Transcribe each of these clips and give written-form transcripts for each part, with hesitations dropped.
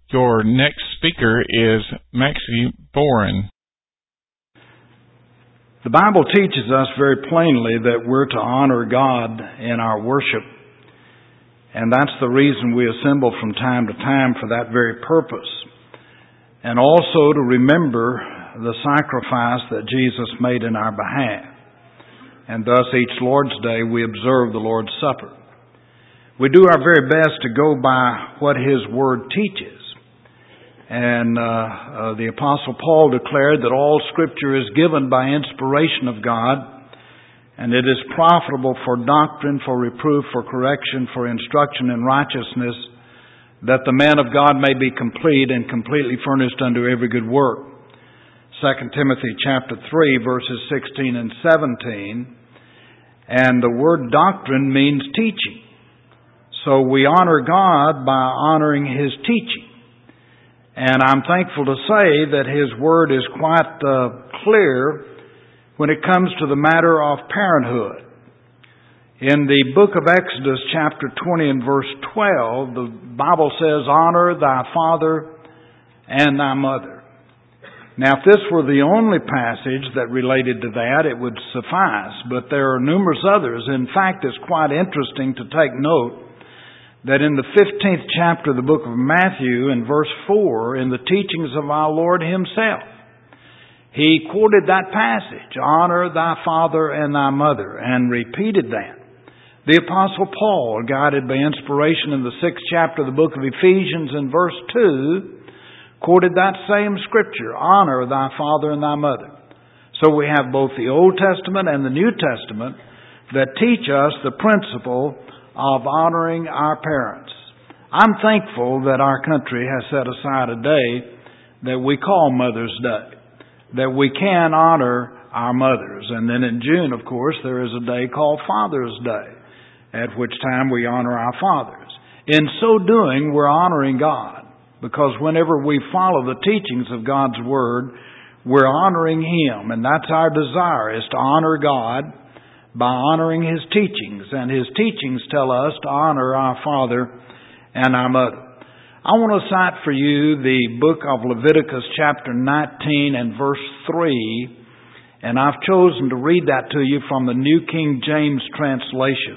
Your next speaker is Maxie Boren. The Bible teaches us very plainly that we're to honor God in our worship. And that's the reason we assemble from time to time, for that very purpose. And also to remember the sacrifice that Jesus made in our behalf. And thus each Lord's Day we observe the Lord's Supper. We do our very best to go by what His Word teaches. And the Apostle Paul declared that all Scripture is given by inspiration of God, and it is profitable for doctrine, for reproof, for correction, for instruction in righteousness, that the man of God may be complete and completely furnished unto every good work. 2 Timothy chapter 3, verses 16 and 17. And the word doctrine means teaching. So we honor God by honoring His teaching. And I'm thankful to say that His Word is quite clear when it comes to the matter of parenthood. In the book of Exodus, chapter 20 and verse 12, the Bible says, "Honor thy father and thy mother." Now, if this were the only passage that related to that, it would suffice. But there are numerous others. In fact, it's quite interesting to take note that in the 15th chapter of the book of Matthew, in verse 4, in the teachings of our Lord Himself, He quoted that passage, "Honor thy father and thy mother," and repeated that. The Apostle Paul, guided by inspiration in the 6th chapter of the book of Ephesians, in verse 2, quoted that same scripture, "Honor thy father and thy mother." So we have both the Old Testament and the New Testament that teach us the principle of honoring our parents. I'm thankful that our country has set aside a day that we call Mother's Day, that we can honor our mothers. And then in June, of course, there is a day called Father's Day, at which time we honor our fathers. In so doing, we're honoring God, because whenever we follow the teachings of God's Word, we're honoring Him. And that's our desire, is to honor God by honoring His teachings. And His teachings tell us to honor our father and our mother. I want to cite for you the book of Leviticus chapter 19 and verse 3. And I've chosen to read that to you from the New King James translation.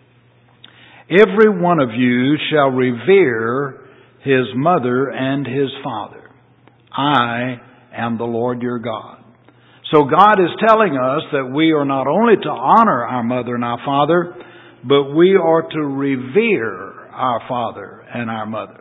"Every one of you shall revere his mother and his father. I am the Lord your God." So God is telling us that we are not only to honor our mother and our father, but we are to revere our father and our mother.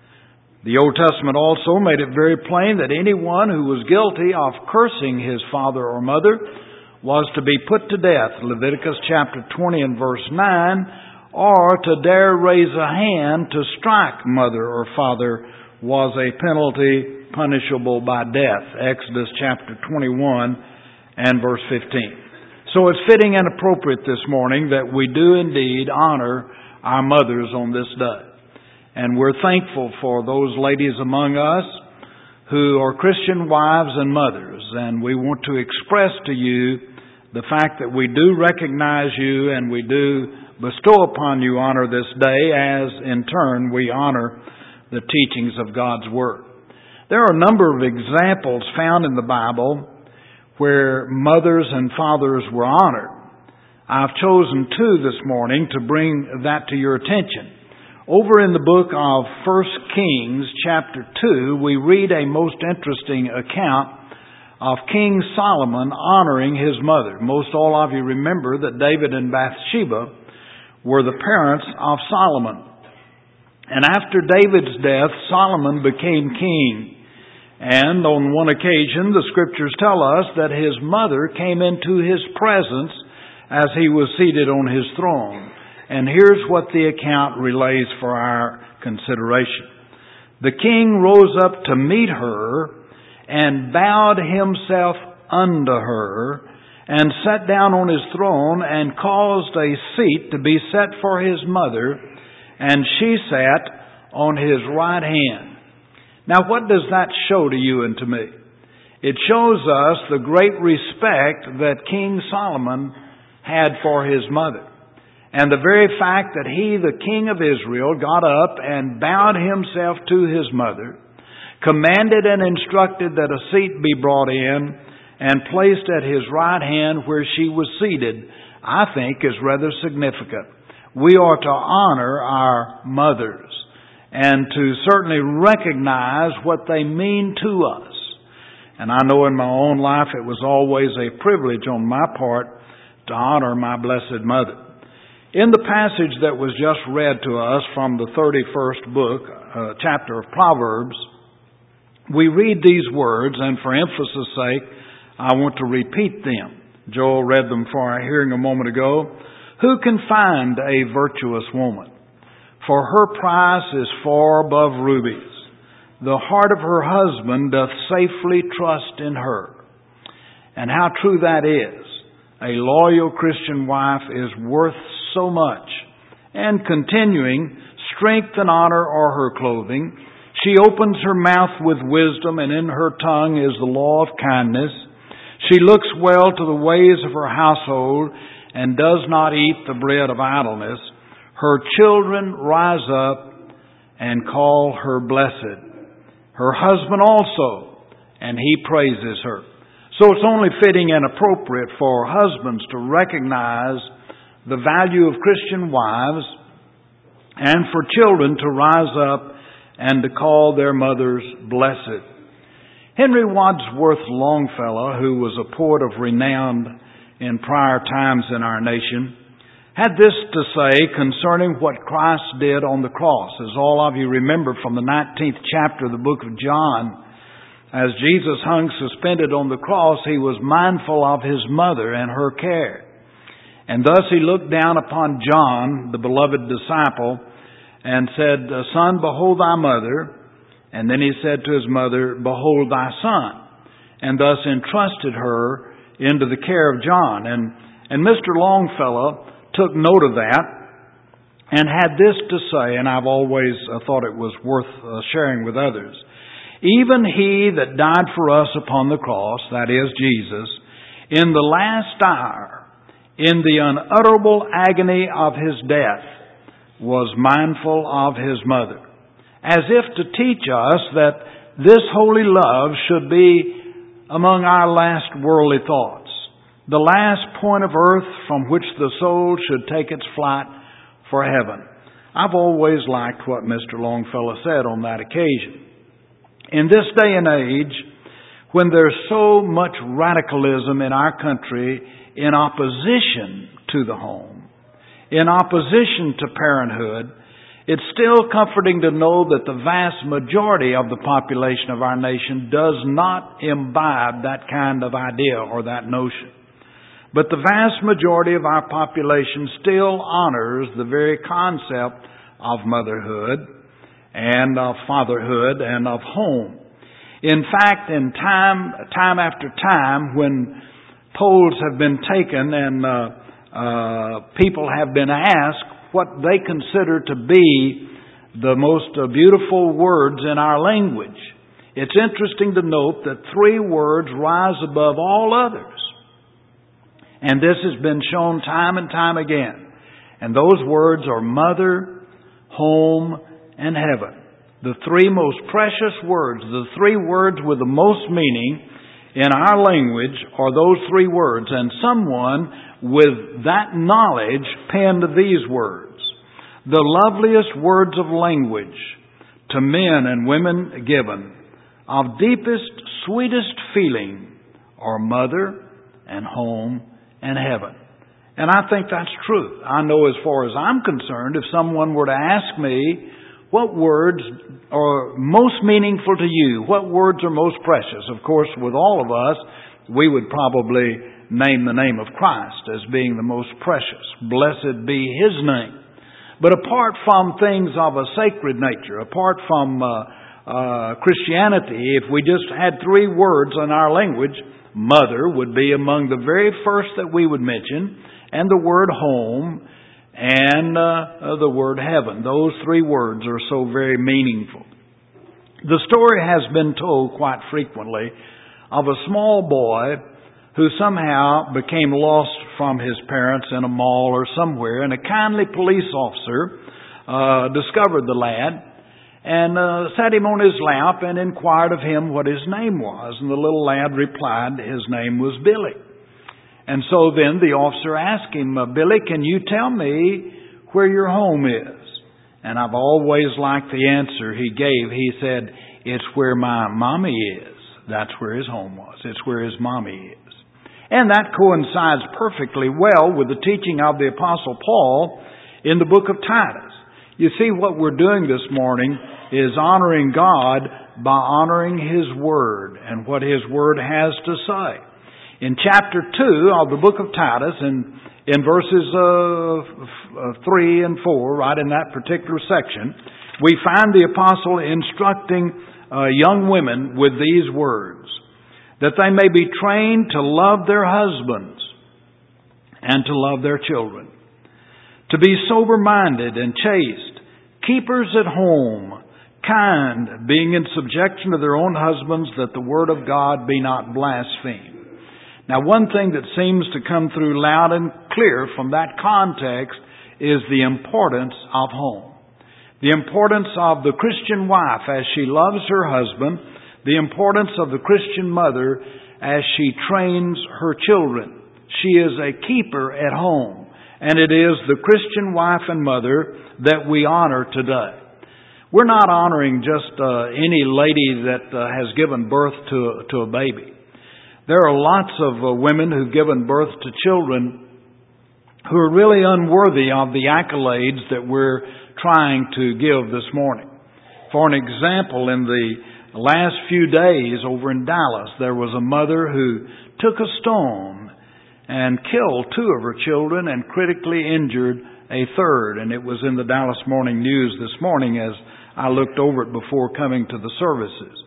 The Old Testament also made it very plain that anyone who was guilty of cursing his father or mother was to be put to death. Leviticus chapter 20 and verse 9, or to dare raise a hand to strike mother or father was a penalty punishable by death. Exodus chapter 21 and verse 15. So it's fitting and appropriate this morning that we do indeed honor our mothers on this day. And we're thankful for those ladies among us who are Christian wives and mothers. And we want to express to you the fact that we do recognize you and we do bestow upon you honor this day, as in turn we honor the teachings of God's Word. There are a number of examples found in the Bible where mothers and fathers were honored. I've chosen two this morning to bring that to your attention. Over in the book of 1 Kings chapter 2, we read a most interesting account of King Solomon honoring his mother. Most all of you remember that David and Bathsheba were the parents of Solomon. And after David's death, Solomon became king. And on one occasion, the Scriptures tell us that his mother came into his presence as he was seated on his throne. And here's what the account relays for our consideration. "The king rose up to meet her and bowed himself unto her and sat down on his throne and caused a seat to be set for his mother, and she sat on his right hand." Now, what does that show to you and to me? It shows us the great respect that King Solomon had for his mother. And the very fact that he, the king of Israel, got up and bowed himself to his mother, commanded and instructed that a seat be brought in and placed at his right hand where she was seated, I think is rather significant. We are to honor our mothers and to certainly recognize what they mean to us. And I know in my own life it was always a privilege on my part to honor my blessed mother. In the passage that was just read to us from the 31st book, chapter of Proverbs, we read these words, and for emphasis' sake, I want to repeat them. Joel read them for our hearing a moment ago. Who can find a virtuous woman? For her price is far above rubies. The heart of her husband doth safely trust in her. And how true that is. A loyal Christian wife is worth so much. And continuing, strength and honor are her clothing. She opens her mouth with wisdom, and in her tongue is the law of kindness. She looks well to the ways of her household, and does not eat the bread of idleness. Her children rise up and call her blessed. Her husband also, and he praises her. So it's only fitting and appropriate for husbands to recognize the value of Christian wives, and for children to rise up and to call their mothers blessed. Henry Wadsworth Longfellow, who was a poet of renown in prior times in our nation, had this to say concerning what Christ did on the cross. As all of you remember from the 19th chapter of the book of John, as Jesus hung suspended on the cross, he was mindful of his mother and her care. And thus he looked down upon John, the beloved disciple, and said, Son, behold thy mother. And then he said to his mother, Behold thy son. And thus entrusted her into the care of John. And Mr. Longfellow took note of that and had this to say, and I've always thought it was worth sharing with others. Even he that died for us upon the cross, that is Jesus, in the last hour, in the unutterable agony of his death, was mindful of his mother, as if to teach us that this holy love should be among our last worldly thoughts, the last point of earth from which the soul should take its flight for heaven. I've always liked what Mr. Longfellow said on that occasion. In this day and age, when there's so much radicalism in our country in opposition to the home, in opposition to parenthood, it's still comforting to know that the vast majority of the population of our nation does not imbibe that kind of idea or that notion. But the vast majority of our population still honors the very concept of motherhood and of fatherhood and of home. In fact, in time after time, when polls have been taken and people have been asked what they consider to be the most beautiful words in our language, it's interesting to note that 3 words rise above all others. And this has been shown time and time again. And those words are mother, home, and heaven. The 3 most precious words, the 3 words with the most meaning in our language are those 3 words. And someone with that knowledge penned these words. The loveliest words of language to men and women given, of deepest, sweetest feeling, are mother and home and heaven. And I think that's true. I know as far as I'm concerned, if someone were to ask me, what words are most meaningful to you? What words are most precious? Of course, with all of us, we would probably name the name of Christ as being the most precious. Blessed be His name. But apart from things of a sacred nature, apart from Christianity, if we just had 3 words in our language, mother would be among the very first that we would mention, and the word home, and the word heaven. Those 3 words are so very meaningful. The story has been told quite frequently of a small boy who somehow became lost from his parents in a mall or somewhere, and a kindly police officer discovered the lad and sat him on his lap and inquired of him what his name was. And the little lad replied his name was Billy. And so then the officer asked him, Billy, can you tell me where your home is? And I've always liked the answer he gave. He said, it's where my mommy is. That's where his home was. It's where his mommy is. And that coincides perfectly well with the teaching of the Apostle Paul in the book of Titus. You see, what we're doing this morning is honoring God by honoring His Word and what His Word has to say. In chapter 2 of the book of Titus, in verses 3 and 4, right in that particular section, we find the apostle instructing young women with these words, that they may be trained to love their husbands and to love their children, to be sober-minded and chaste, keepers at home, kind, being in subjection to their own husbands, that the word of God be not blasphemed. Now, one thing that seems to come through loud and clear from that context is the importance of home. The importance of the Christian wife as she loves her husband. The importance of the Christian mother as she trains her children. She is a keeper at home. And it is the Christian wife and mother that we honor today. We're not honoring just any lady that has given birth to a baby. There are lots of women who've given birth to children who are really unworthy of the accolades that we're trying to give this morning. For an example, in the last few days over in Dallas, there was a mother who took a stone and killed 2 of her children and critically injured a third. And it was in the Dallas Morning News this morning as I looked over it before coming to the services.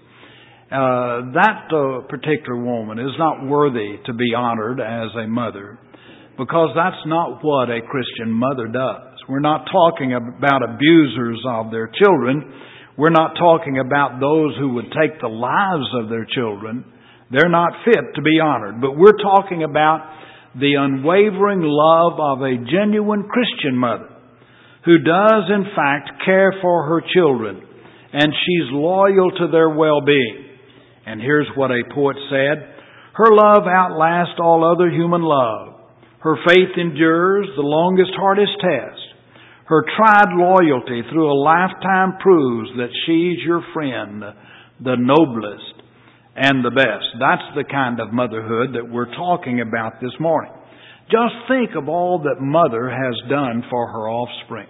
That particular woman is not worthy to be honored as a mother, because that's not what a Christian mother does. We're not talking about abusers of their children. We're not talking about those who would take the lives of their children. They're not fit to be honored. But we're talking about the unwavering love of a genuine Christian mother who does in fact care for her children, and she's loyal to their well-being. And here's what a poet said, her love outlasts all other human love. Her faith endures the longest, hardest test. Her tried loyalty through a lifetime proves that she's your friend, the noblest and the best. That's the kind of motherhood that we're talking about this morning. Just think of all that mother has done for her offspring.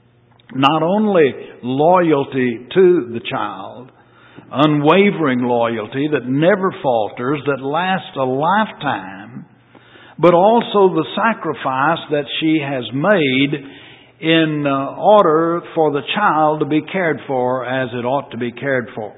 Not only loyalty to the child, unwavering loyalty that never falters, that lasts a lifetime, but also the sacrifice that she has made in order for the child to be cared for as it ought to be cared for.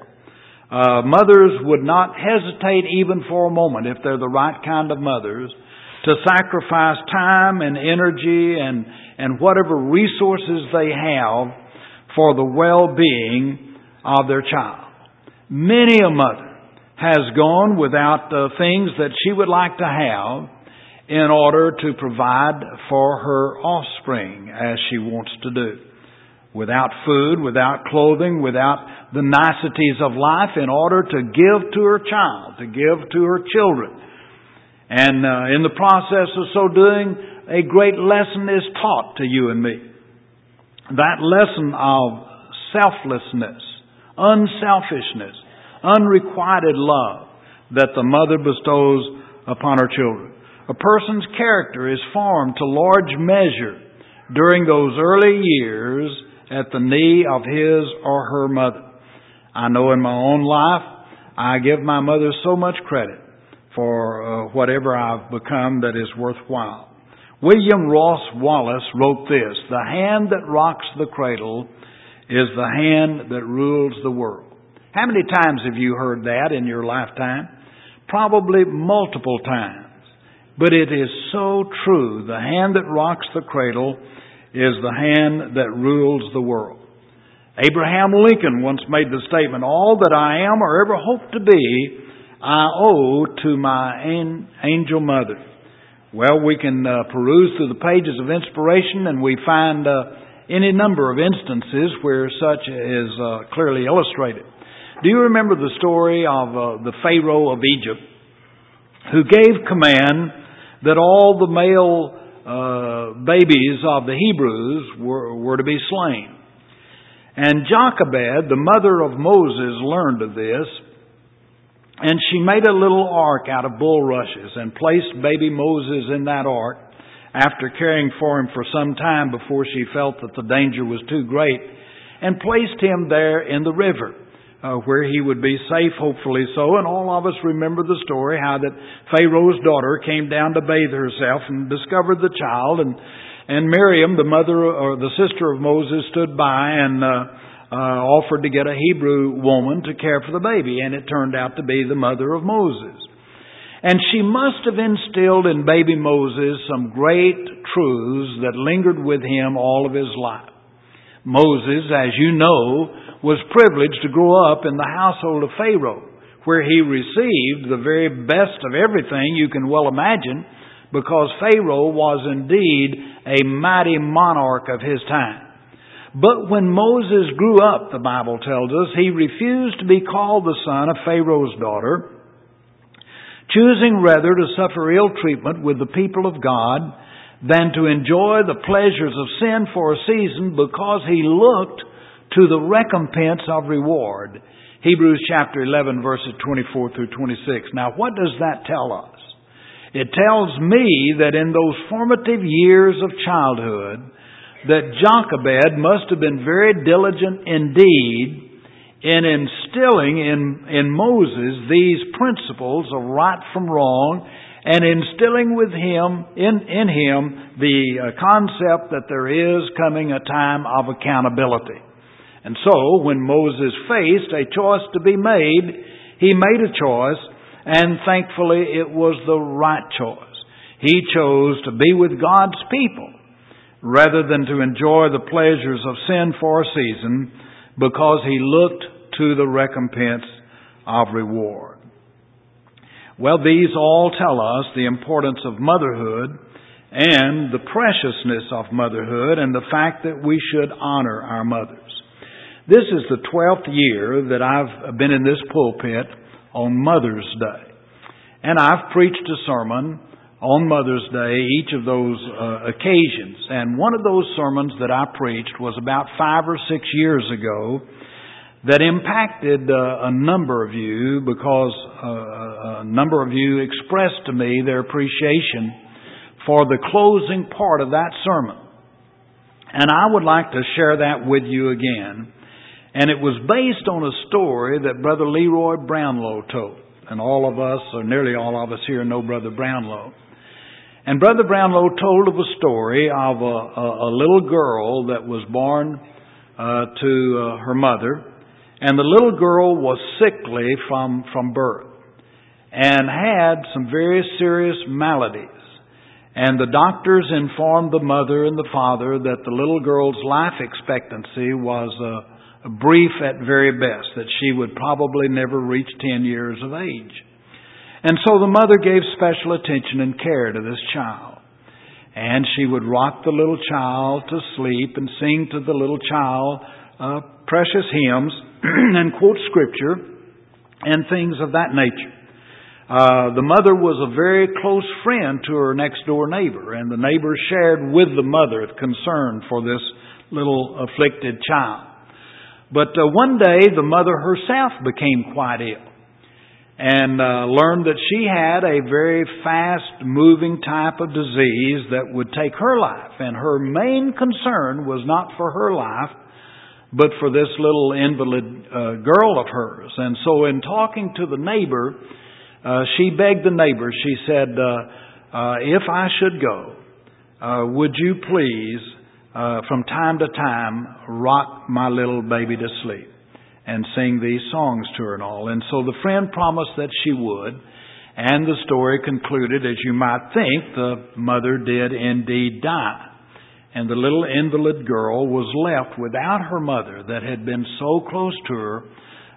Mothers would not hesitate even for a moment, if they're the right kind of mothers, to sacrifice time and energy and whatever resources they have for the well-being of their child. Many a mother has gone without things that she would like to have in order to provide for her offspring as she wants to do. Without food, without clothing, without the niceties of life, in order to give to her child, to give to her children. And in the process of so doing, a great lesson is taught to you and me. That lesson of selflessness, unselfishness, unrequited love that the mother bestows upon her children. A person's character is formed to large measure during those early years at the knee of his or her mother. I know in my own life, I give my mother so much credit for whatever I've become that is worthwhile. William Ross Wallace wrote this, "The hand that rocks the cradle is the hand that rules the world." How many times have you heard that in your lifetime? Probably multiple times. But it is so true. The hand that rocks the cradle is the hand that rules the world. Abraham Lincoln once made the statement, "All that I am or ever hope to be, I owe to my angel mother. Well, we can peruse through the pages of inspiration, and we find any number of instances where such is clearly illustrated. Do you remember the story of the Pharaoh of Egypt, who gave command that all the male babies of the Hebrews were to be slain? And Jochebed, the mother of Moses, learned of this, and she made a little ark out of bulrushes and placed baby Moses in that ark after caring for him for some time before she felt that the danger was too great, and placed him there in the river where he would be safe, hopefully so. And all of us remember the story, how that Pharaoh's daughter came down to bathe herself and discovered the child, and Miriam, the mother or the sister of Moses, stood by and offered to get a Hebrew woman to care for the baby, and it turned out to be the mother of Moses. And she must have instilled in baby Moses some great truths that lingered with him all of his life. Moses, as you know, was privileged to grow up in the household of Pharaoh, where he received the very best of everything you can well imagine, because Pharaoh was indeed a mighty monarch of his time. But when Moses grew up, the Bible tells us, he refused to be called the son of Pharaoh's daughter, choosing rather to suffer ill treatment with the people of God than to enjoy the pleasures of sin for a season, because he looked to the recompense of reward. Hebrews chapter 11, verses 24 through 26. Now, what does that tell us? It tells me that in those formative years of childhood, that Jochebed must have been very diligent indeed in instilling in Moses these principles of right from wrong, and instilling with him in him the concept that there is coming a time of accountability. And so, when Moses faced a choice to be made, he made a choice, and thankfully it was the right choice. He chose to be with God's people rather than to enjoy the pleasures of sin for a season, because he looked to the recompense of reward. Well, these all tell us the importance of motherhood and the preciousness of motherhood, and the fact that we should honor our mothers. This is the 12th year that I've been in this pulpit on Mother's Day. And I've preached a sermon on Mother's Day each of those occasions. And one of those sermons that I preached was about 5 or 6 years ago, that impacted a number of you, because a number of you expressed to me their appreciation for the closing part of that sermon. And I would like to share that with you again. And it was based on a story that Brother Leroy Brownlow told. And all of us, or nearly all of us here, know Brother Brownlow. And Brother Brownlow told of a story of a little girl that was born to her mother. And the little girl was sickly from birth and had some very serious maladies. And the doctors informed the mother and the father that the little girl's life expectancy was brief at very best, that she would probably never reach 10 years of age. And so the mother gave special attention and care to this child. And she would rock the little child to sleep and sing to the little child precious hymns and quote scripture and things of that nature. The mother was a very close friend to her next door neighbor, and the neighbor shared with the mother concern for this little afflicted child. But one day the mother herself became quite ill, and learned that she had a very fast-moving type of disease that would take her life. And her main concern was not for her life, but for this little invalid girl of hers. And so in talking to the neighbor, she begged the neighbor, she said, if I should go, would you please, from time to time, rock my little baby to sleep and sing these songs to her and all. And so the friend promised that she would, and the story concluded, as you might think, the mother did indeed die. And the little invalid girl was left without her mother that had been so close to her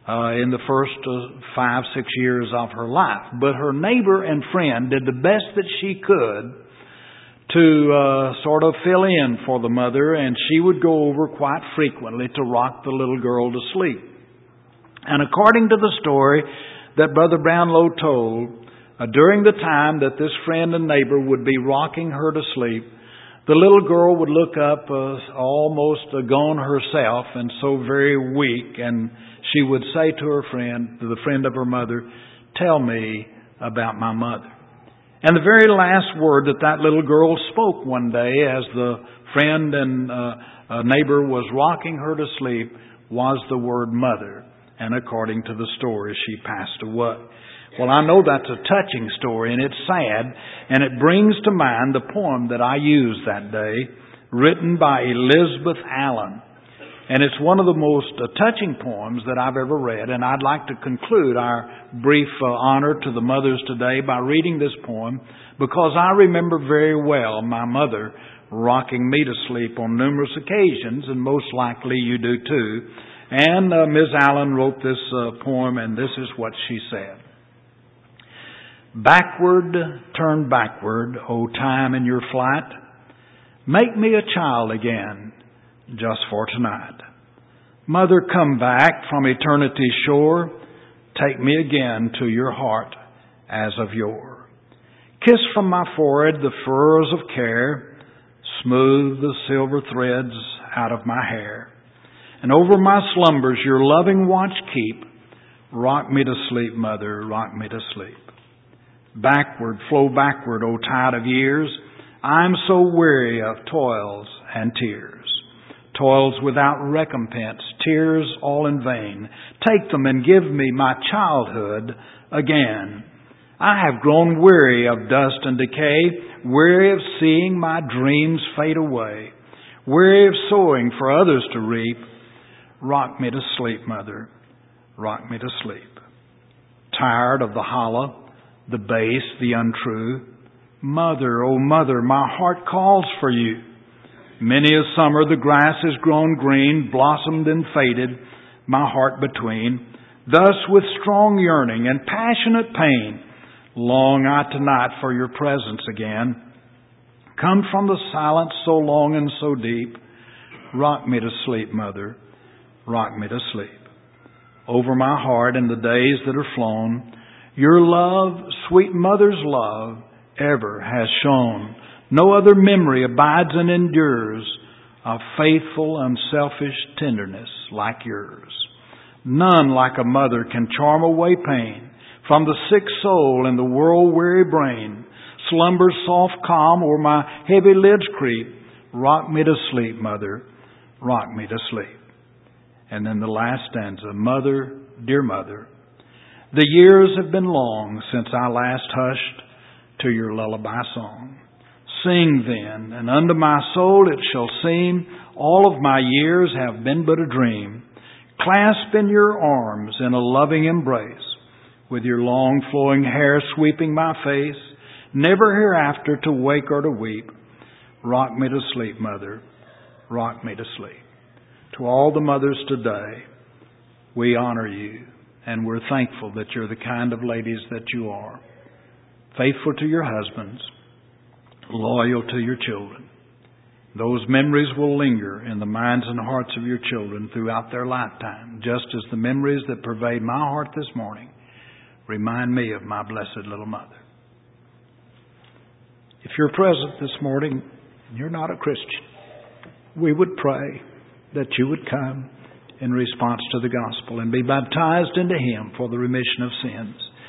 in the first 5-6 years of her life. But her neighbor and friend did the best that she could to sort of fill in for the mother, and she would go over quite frequently to rock the little girl to sleep. And according to the story that Brother Brownlow told, during the time that this friend and neighbor would be rocking her to sleep, the little girl would look up almost gone herself and so very weak, and she would say to her friend, to the friend of her mother, "Tell me about my mother." And the very last word that little girl spoke one day as the friend and neighbor was rocking her to sleep was the word mother. And according to the story, she passed away. Well, I know that's a touching story, and it's sad, and it brings to mind the poem that I used that day, written by Elizabeth Allen. And it's one of the most touching poems that I've ever read, and I'd like to conclude our brief honor to the mothers today by reading this poem, because I remember very well my mother rocking me to sleep on numerous occasions, and most likely you do too. And Ms. Allen wrote this poem, and this is what she said. Backward, turn backward, O time in your flight. Make me a child again, just for tonight. Mother, come back from eternity's shore. Take me again to your heart as of yore. Kiss from my forehead the furrows of care. Smooth the silver threads out of my hair. And over my slumbers your loving watch keep. Rock me to sleep, Mother, rock me to sleep. Backward, flow backward, O tide of years. I'm so weary of toils and tears. Toils without recompense, tears all in vain. Take them and give me my childhood again. I have grown weary of dust and decay, weary of seeing my dreams fade away, weary of sowing for others to reap. Rock me to sleep, Mother, rock me to sleep. Tired of the hollow, the base, the untrue. Mother, oh Mother, my heart calls for you. Many a summer the grass has grown green, blossomed and faded, my heart between. Thus with strong yearning and passionate pain, long I tonight for your presence again. Come from the silence so long and so deep. Rock me to sleep, Mother, rock me to sleep. Over my heart in the days that are flown, your love, sweet mother's love, ever has shone. No other memory abides and endures of faithful, unselfish tenderness like yours. None like a mother can charm away pain from the sick soul and the world-weary brain. Slumber's soft calm o'er my heavy lids creep. Rock me to sleep, Mother, rock me to sleep. And then the last stanza, Mother, dear Mother, the years have been long since I last hushed to your lullaby song. Sing then, and unto my soul it shall seem all of my years have been but a dream. Clasp in your arms in a loving embrace, with your long flowing hair sweeping my face, never hereafter to wake or to weep. Rock me to sleep, Mother, rock me to sleep. To all the mothers today, we honor you. And we're thankful that you're the kind of ladies that you are. Faithful to your husbands. Loyal to your children. Those memories will linger in the minds and hearts of your children throughout their lifetime. Just as the memories that pervade my heart this morning remind me of my blessed little mother. If you're present this morning and you're not a Christian, we would pray that you would come in response to the gospel and be baptized into Him for the remission of sins.